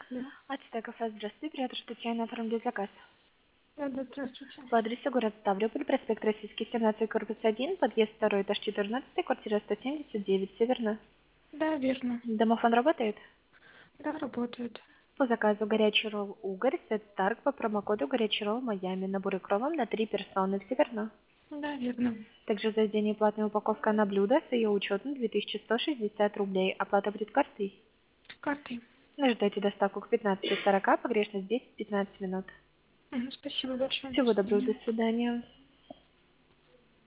Да. Ацтек кафе, здравствуйте, приятно, что Татьяна оформили заказ. Да, здравствуйте. По адресу город Ставрополь, проспект Российский, 17, корпус 1, подъезд 2, этаж 14, квартира 179, все верно? Да, верно. Домофон работает? Да, работает. По заказу горячий ролл Угорь, сет Старк по промокоду горячий ролл Майами, набор икромом на 3 персоны, все верно? Да, верно. Также заведение платная упаковка на блюдо с ее учетом 2160 рублей. Оплата будет картой. Картой. Ждайте доставку к 15:40, погрешность 10-15 минут. Спасибо большое. До Всего доброго, до свидания. свидания.